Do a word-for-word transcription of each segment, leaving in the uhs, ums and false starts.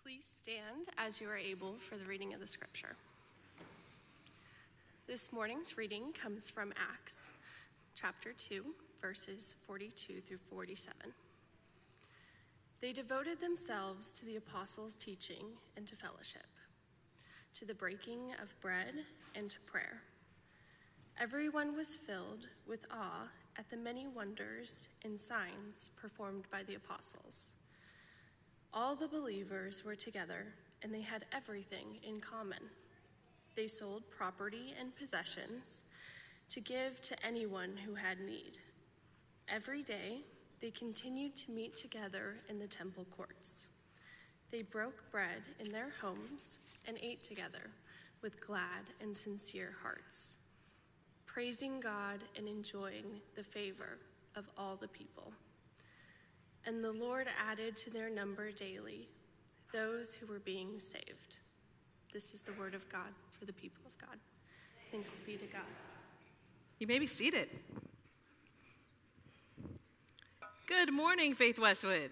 Please stand as you are able for the reading of the scripture. This morning's reading comes from Acts chapter two, verses forty-two through forty-seven. They devoted themselves to the apostles' teaching and to fellowship, to the breaking of bread and to prayer. Everyone was filled with awe at the many wonders and signs performed by the apostles. All the believers were together, and they had everything in common. They sold property and possessions to give to anyone who had need. Every day, they continued to meet together in the temple courts. They broke bread in their homes and ate together with glad and sincere hearts, praising God and enjoying the favor of all the people. And the Lord added to their number daily those who were being saved. This is the word of God for the people of God. Thanks be to God. You may be seated. Good morning, Faith Westwood.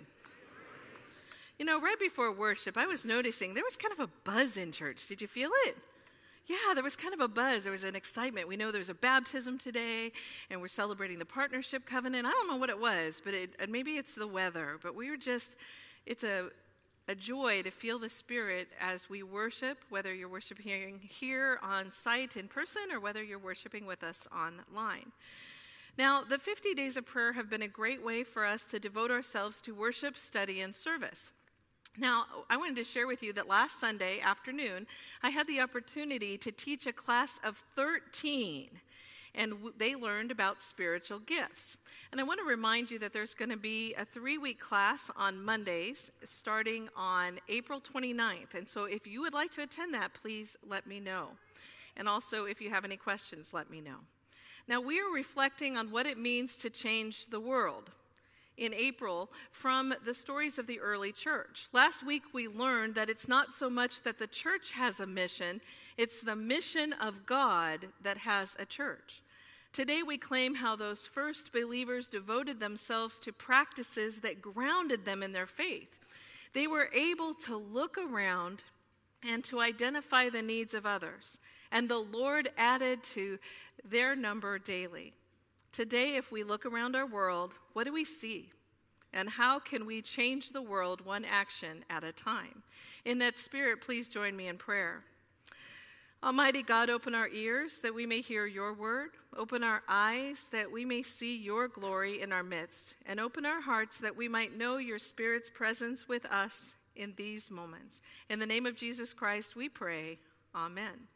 You know, right before worship, I was noticing there was kind of a buzz in church. Did you feel it? Yeah, there was kind of a buzz. There was an excitement. We know there's a baptism today, and we're celebrating the partnership covenant. I don't know what it was, but it, maybe it's the weather. But we were just, it's a, a joy to feel the Spirit as we worship, whether you're worshiping here on site in person or whether you're worshiping with us online. Now, the fifty days of prayer have been a great way for us to devote ourselves to worship, study, and service. Now, I wanted to share with you that last Sunday afternoon, I had the opportunity to teach a class of thirteen, and w- they learned about spiritual gifts. And I want to remind you that there's going to be a three-week class on Mondays starting on April twenty-ninth. And so if you would like to attend that, please let me know. And also, if you have any questions, let me know. Now, we are reflecting on what it means to change the world in April from the stories of the early church. Last week we learned that it's not so much that the church has a mission, it's the mission of God that has a church. Today we claim how those first believers devoted themselves to practices that grounded them in their faith. They were able to look around and to identify the needs of others, and the Lord added to their number daily. Today, if we look around our world, what do we see? And how can we change the world one action at a time? In that spirit, please join me in prayer. Almighty God, open our ears that we may hear your word. Open our eyes that we may see your glory in our midst. And open our hearts that we might know your Spirit's presence with us in these moments. In the name of Jesus Christ, we pray. Amen.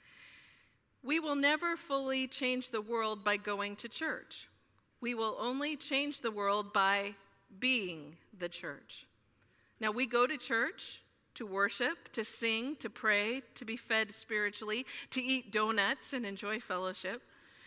We will never fully change the world by going to church. We will only change the world by being the church. Now, we go to church to worship, to sing, to pray, to be fed spiritually, to eat donuts and enjoy fellowship.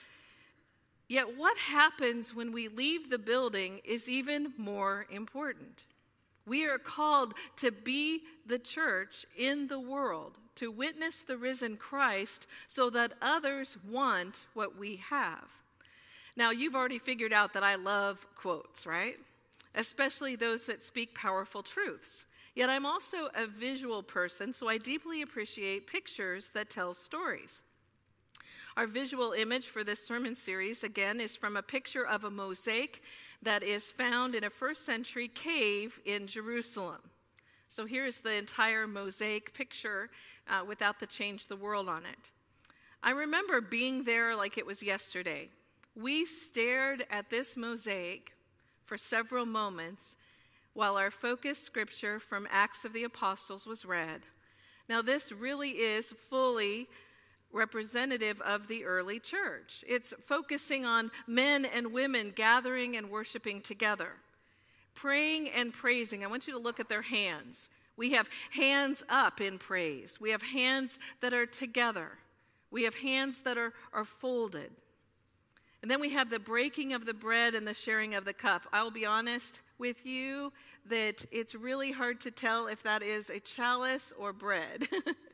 Yet what happens when we leave the building is even more important. We are called to be the church in the world, to witness the risen Christ so that others want what we have. Now, you've already figured out that I love quotes, right? Especially those that speak powerful truths. Yet I'm also a visual person, so I deeply appreciate pictures that tell stories. Our visual image for this sermon series, again, is from a picture of a mosaic that is found in a first century cave in Jerusalem. So here's the entire mosaic picture uh, without the change the world on it. I remember being there like it was yesterday. We stared at this mosaic for several moments while our focus scripture from Acts of the Apostles was read. Now this really is fully representative of the early church. It's focusing on men and women gathering and worshiping together, praying and praising. I want you to look at their hands. We have hands up in praise. We have hands that are together. We have hands that are, are folded. And then we have the breaking of the bread and the sharing of the cup. I'll be honest with you that it's really hard to tell if that is a chalice or bread.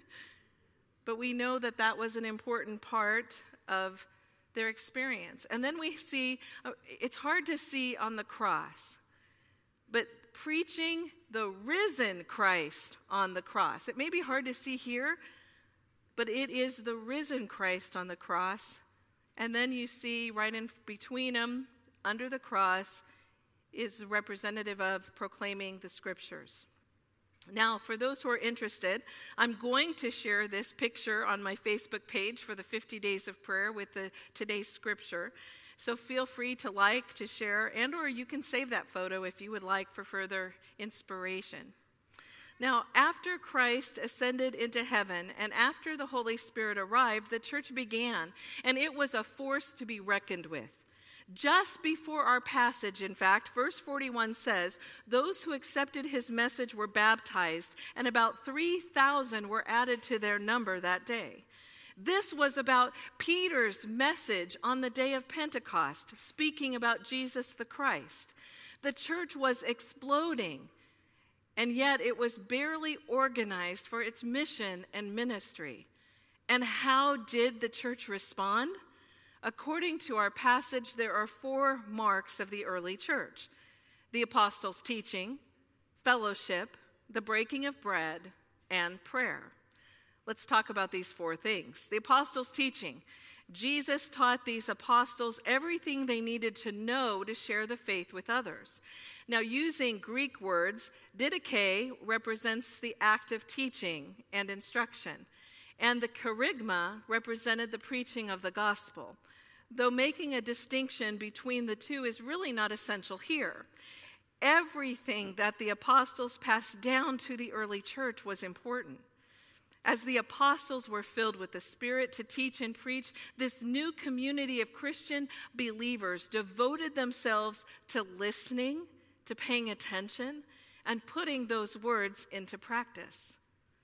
But we know that that was an important part of their experience. And then we see, it's hard to see on the cross, but preaching the risen Christ on the cross. It may be hard to see here, but it is the risen Christ on the cross. And then you see right in between them, under the cross, is representative of proclaiming the scriptures. Now, for those who are interested, I'm going to share this picture on my Facebook page for the fifty days of prayer with the today's scripture. So feel free to like, to share, and or you can save that photo if you would like for further inspiration. Now, after Christ ascended into heaven and after the Holy Spirit arrived, the church began, and it was a force to be reckoned with. Just before our passage, in fact, verse forty-one says, those who accepted his message were baptized, and about three thousand were added to their number that day. This was about Peter's message on the day of Pentecost, speaking about Jesus the Christ. The church was exploding, and yet it was barely organized for its mission and ministry. And how did the church respond? According to our passage, there are four marks of the early church: the apostles' teaching, fellowship, the breaking of bread, and prayer. Let's talk about these four things. The apostles' teaching. Jesus taught these apostles everything they needed to know to share the faith with others. Now, using Greek words, didache represents the act of teaching and instruction, and the kerygma represented the preaching of the gospel, though making a distinction between the two is really not essential here. Everything that the apostles passed down to the early church was important. As the apostles were filled with the Spirit to teach and preach, this new community of Christian believers devoted themselves to listening, to paying attention, and putting those words into practice.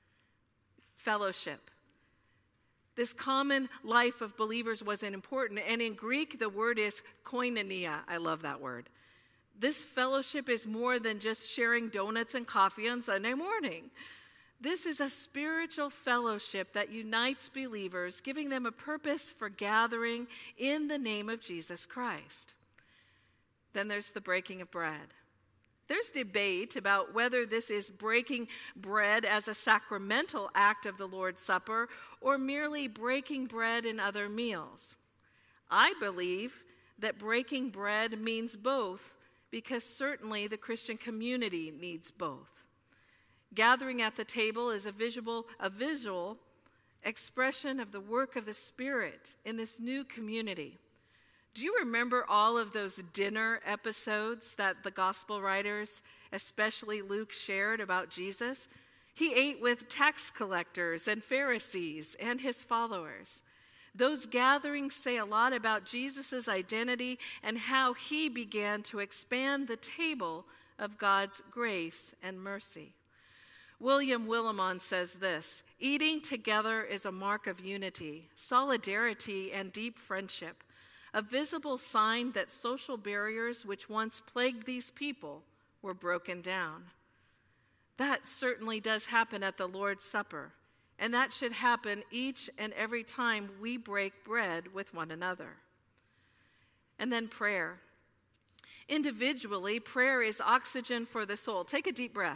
Fellowship. This common life of believers was important, and in Greek, the word is koinonia. I love that word. This fellowship is more than just sharing donuts and coffee on Sunday morning. This is a spiritual fellowship that unites believers, giving them a purpose for gathering in the name of Jesus Christ. Then there's the breaking of bread. There's debate about whether this is breaking bread as a sacramental act of the Lord's Supper or merely breaking bread in other meals. I believe that breaking bread means both, because certainly the Christian community needs both. Gathering at the table is a visual, a visual expression of the work of the Spirit in this new community. Do you remember all of those dinner episodes that the gospel writers, especially Luke, shared about Jesus? He ate with tax collectors and Pharisees and his followers. Those gatherings say a lot about Jesus' identity and how he began to expand the table of God's grace and mercy. William Willimon says this: eating together is a mark of unity, solidarity, and deep friendship, a visible sign that social barriers which once plagued these people were broken down. That certainly does happen at the Lord's Supper, and that should happen each and every time we break bread with one another. And then prayer. Individually, prayer is oxygen for the soul. Take a deep breath.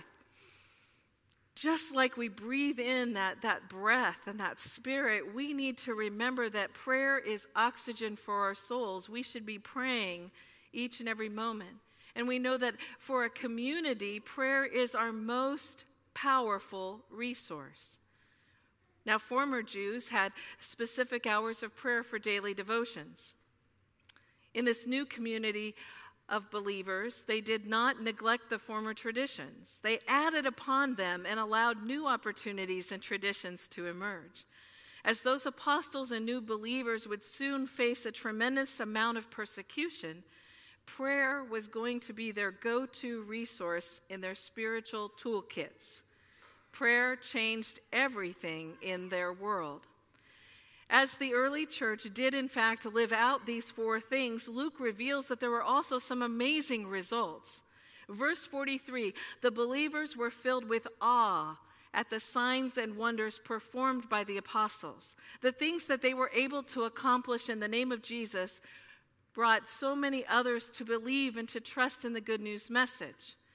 Just like we breathe in that, that breath and that spirit, we need to remember that prayer is oxygen for our souls. We should be praying each and every moment. And we know that for a community, prayer is our most powerful resource. Now, former Jews had specific hours of prayer for daily devotions. In this new community of believers, they did not neglect the former traditions. They added upon them and allowed new opportunities and traditions to emerge. As those apostles and new believers would soon face a tremendous amount of persecution, prayer was going to be their go-to resource in their spiritual toolkits. Prayer changed everything in their world. As the early church did, in fact, live out these four things, Luke reveals that there were also some amazing results. Verse forty-three, the believers were filled with awe at the signs and wonders performed by the apostles. The things that they were able to accomplish in the name of Jesus brought so many others to believe and to trust in the good news message.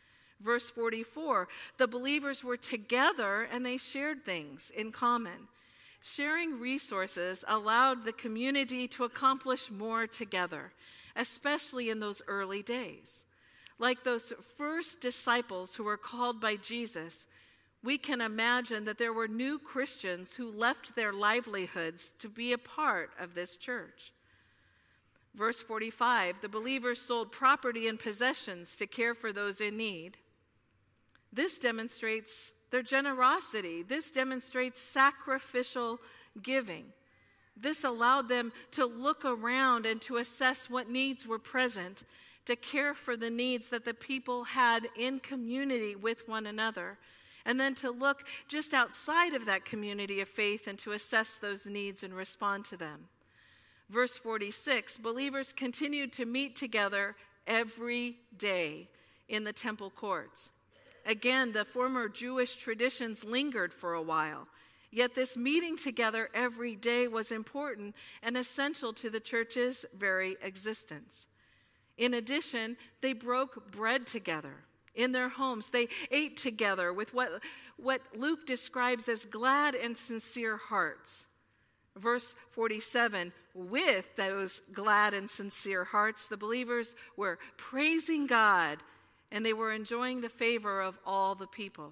Verse forty-four, the believers were together and they shared things in common. Sharing resources allowed the community to accomplish more together, especially in those early days. Like those first disciples who were called by Jesus, we can imagine that there were new Christians who left their livelihoods to be a part of this church. Verse forty-five, the believers sold property and possessions to care for those in need. This demonstrates their generosity. This demonstrates sacrificial giving. This allowed them to look around and to assess what needs were present, to care for the needs that the people had in community with one another, and then to look just outside of that community of faith and to assess those needs and respond to them. Verse forty-six, believers continued to meet together every day in the temple courts. Again, the former Jewish traditions lingered for a while, yet this meeting together every day was important and essential to the church's very existence. In addition, they broke bread together in their homes. They ate together with what, what Luke describes as glad and sincere hearts. Verse forty-seven, with those glad and sincere hearts, the believers were praising God and they were enjoying the favor of all the people.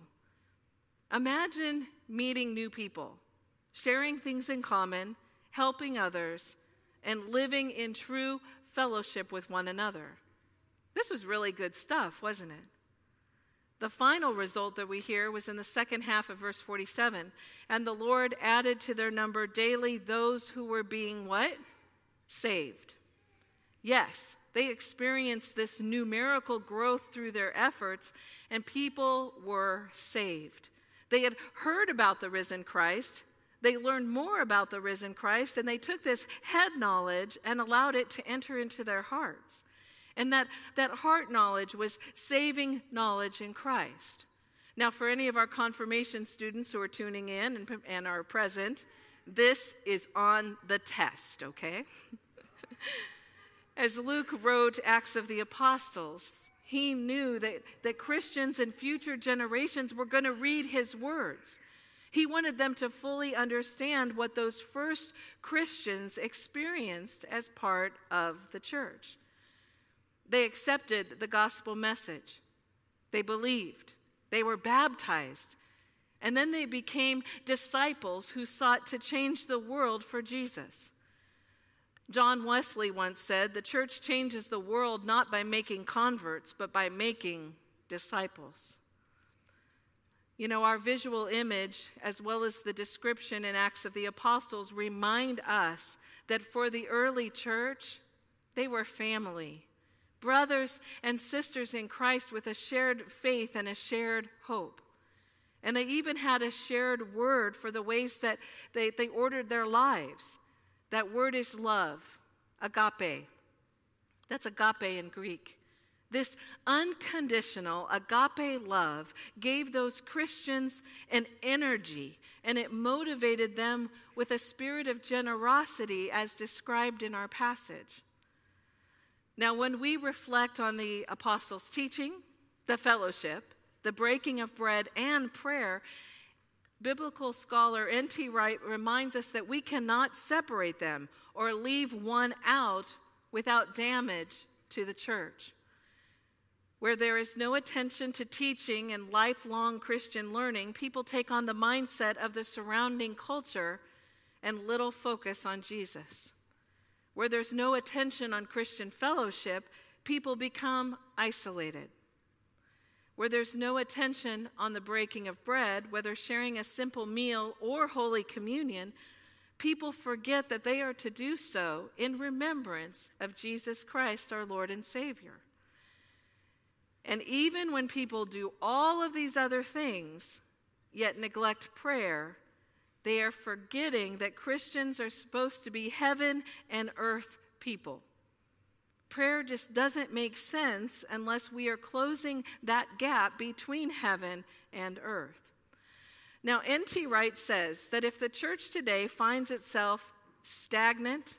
Imagine meeting new people, sharing things in common, helping others, and living in true fellowship with one another. This was really good stuff, wasn't it? The final result that we hear was in the second half of verse forty-seven. And the Lord added to their number daily those who were being what? Saved. Yes, they experienced this numerical growth through their efforts, and people were saved. They had heard about the risen Christ. They learned more about the risen Christ, and they took this head knowledge and allowed it to enter into their hearts. And that, that heart knowledge was saving knowledge in Christ. Now, for any of our confirmation students who are tuning in and, and are present, this is on the test, okay? As Luke wrote Acts of the Apostles, he knew that, that Christians and future generations were going to read his words. He wanted them to fully understand what those first Christians experienced as part of the church. They accepted the gospel message. They believed. They were baptized. And then they became disciples who sought to change the world for Jesus. John Wesley once said, "The church changes the world not by making converts, but by making disciples." You know, our visual image, as well as the description in Acts of the Apostles, remind us that for the early church, they were family, brothers and sisters in Christ with a shared faith and a shared hope. And they even had a shared word for the ways that they, they ordered their lives. That word is love, agape. That's agape in Greek. This unconditional agape love gave those Christians an energy, and it motivated them with a spirit of generosity as described in our passage. Now, when we reflect on the apostles' teaching, the fellowship, the breaking of bread, and prayer, biblical scholar N T Wright reminds us that we cannot separate them or leave one out without damage to the church. Where there is no attention to teaching and lifelong Christian learning, people take on the mindset of the surrounding culture and little focus on Jesus. Where there's no attention on Christian fellowship, people become isolated. Where there's no attention on the breaking of bread, whether sharing a simple meal or Holy Communion, people forget that they are to do so in remembrance of Jesus Christ, our Lord and Savior. And even when people do all of these other things, yet neglect prayer, they are forgetting that Christians are supposed to be heaven and earth people. Prayer just doesn't make sense unless we are closing that gap between heaven and earth. Now, N T Wright says that if the church today finds itself stagnant,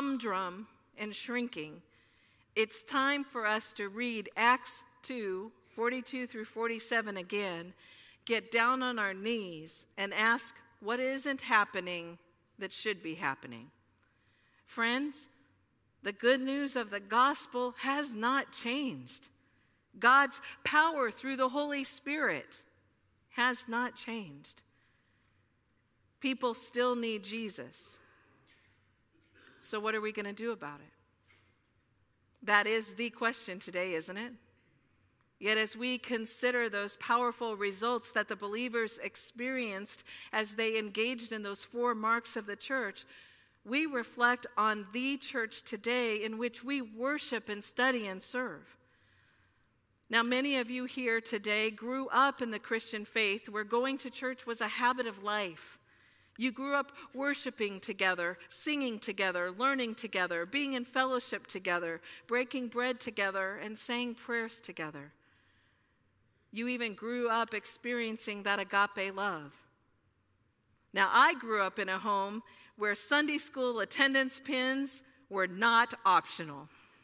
humdrum, and shrinking, it's time for us to read Acts two forty-two through forty-seven again, get down on our knees and ask what isn't happening that should be happening. Friends, the good news of the gospel has not changed. God's power through the Holy Spirit has not changed. People still need Jesus. So what are we going to do about it? That is the question today, isn't it? Yet as we consider those powerful results that the believers experienced as they engaged in those four marks of the church, we reflect on the church today in which we worship and study and serve. Now, many of you here today grew up in the Christian faith where going to church was a habit of life. You grew up worshiping together, singing together, learning together, being in fellowship together, breaking bread together, and saying prayers together. You even grew up experiencing that agape love. Now, I grew up in a home where Sunday school attendance pins were not optional.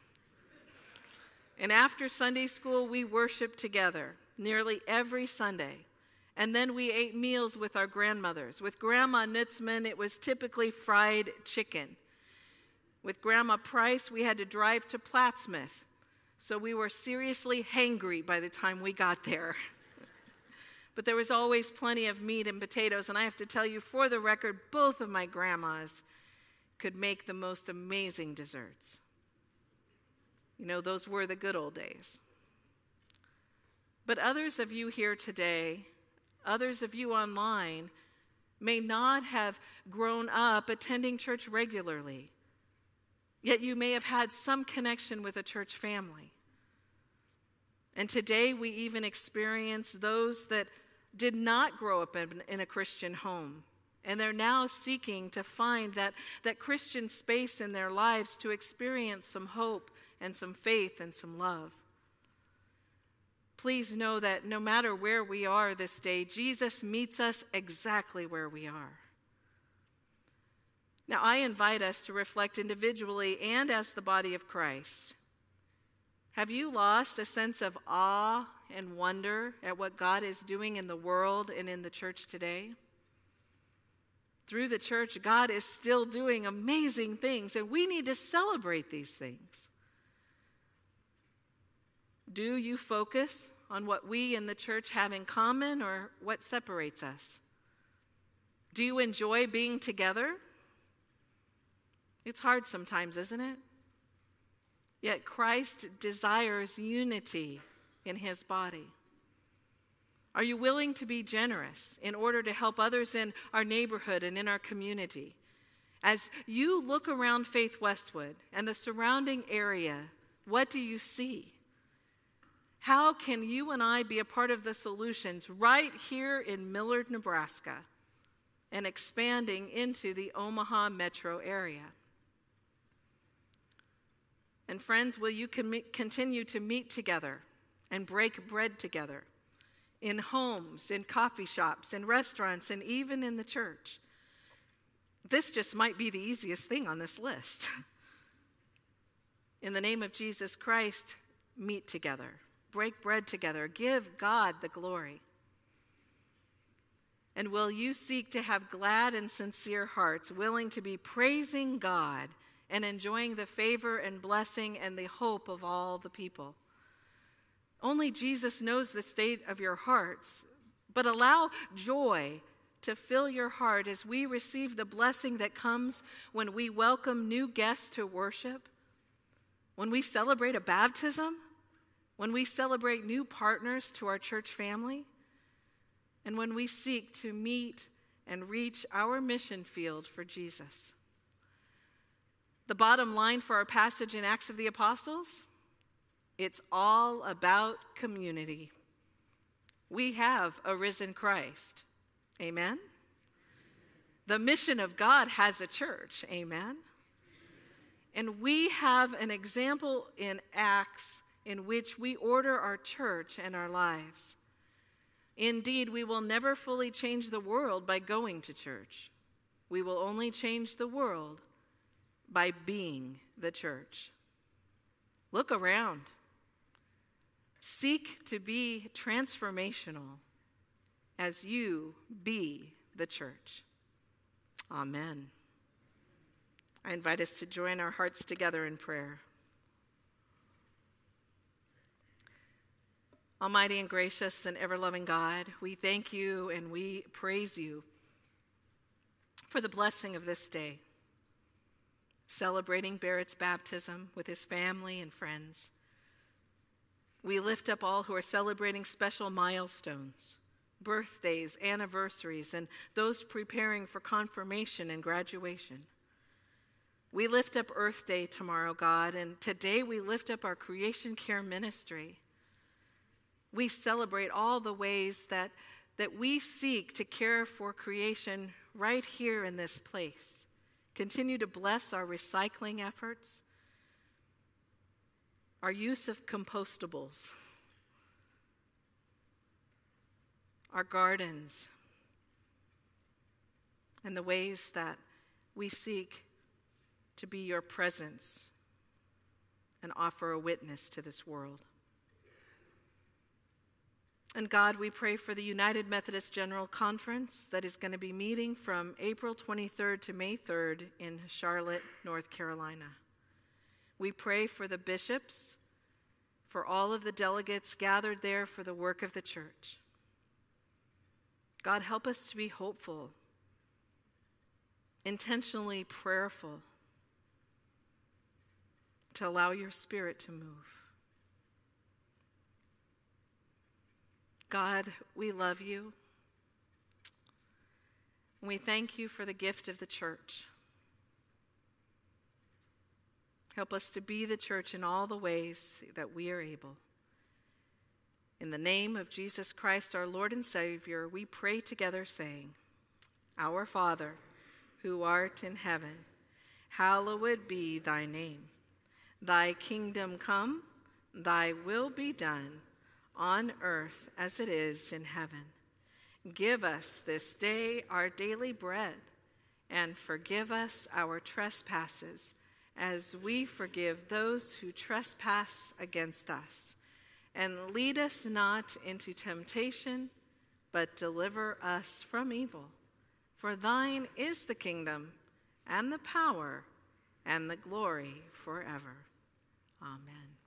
And after Sunday school, we worshiped together nearly every Sunday. And then we ate meals with our grandmothers. With Grandma Nutzman, it was typically fried chicken. With Grandma Price, we had to drive to Plattsmouth. So we were seriously hangry by the time we got there. But there was always plenty of meat and potatoes. And I have to tell you, for the record, both of my grandmas could make the most amazing desserts. You know, those were the good old days. But others of you here today, others of you online, may not have grown up attending church regularly. Yet you may have had some connection with a church family. And today we even experience those that did not grow up in, in a Christian home. And they're now seeking to find that, that Christian space in their lives to experience some hope and some faith and some love. Please know that no matter where we are this day, Jesus meets us exactly where we are. Now, I invite us to reflect individually and as the body of Christ. Have you lost a sense of awe and wonder at what God is doing in the world and in the church today? Through the church, God is still doing amazing things, and we need to celebrate these things. Do you focus on what we in the church have in common or what separates us? Do you enjoy being together? It's hard sometimes, isn't it? Yet Christ desires unity in his body. Are you willing to be generous in order to help others in our neighborhood and in our community? As you look around Faith Westwood and the surrounding area, what do you see? How can you and I be a part of the solutions right here in Millard, Nebraska, and expanding into the Omaha metro area? And friends, will you com- continue to meet together and break bread together in homes, in coffee shops, in restaurants, and even in the church? This just might be the easiest thing on this list. In the name of Jesus Christ, meet together. Break bread together. Give God the glory. And will you seek to have glad and sincere hearts, willing to be praising God and enjoying the favor and blessing and the hope of all the people? Only Jesus knows the state of your hearts, but allow joy to fill your heart as we receive the blessing that comes when we welcome new guests to worship, when we celebrate a baptism, when we celebrate new partners to our church family, and when we seek to meet and reach our mission field for Jesus. The bottom line for our passage in Acts of the Apostles, it's all about community. We have a risen Christ. Amen? The mission of God has a church. Amen? And we have an example in Acts in which we order our church and our lives. Indeed, we will never fully change the world by going to church. We will only change the world by being the church. Look around. Seek to be transformational as you be the church. Amen. I invite us to join our hearts together in prayer. Almighty and gracious and ever-loving God, we thank you and we praise you for the blessing of this day, celebrating Barrett's baptism with his family and friends. We lift up all who are celebrating special milestones, birthdays, anniversaries, and those preparing for confirmation and graduation. We lift up Earth Day tomorrow, God, and today we lift up our Creation Care Ministry. We celebrate all the ways that, that we seek to care for creation right here in this place. Continue to bless our recycling efforts, our use of compostables, our gardens, and the ways that we seek to be your presence and offer a witness to this world. And God, we pray for the United Methodist General Conference that is going to be meeting from April twenty-third to May third in Charlotte, North Carolina. We pray for the bishops, for all of the delegates gathered there for the work of the church. God, help us to be hopeful, intentionally prayerful, to allow your Spirit to move. God, we love you. And we thank you for the gift of the church. Help us to be the church in all the ways that we are able. In the name of Jesus Christ, our Lord and Savior, we pray together saying, Our Father, who art in heaven, hallowed be thy name. Thy kingdom come, thy will be done, on earth as it is in heaven. Give us this day our daily bread, and forgive us our trespasses, as we forgive those who trespass against us. And lead us not into temptation, but deliver us from evil. For thine is the kingdom, and the power, and the glory forever. Amen.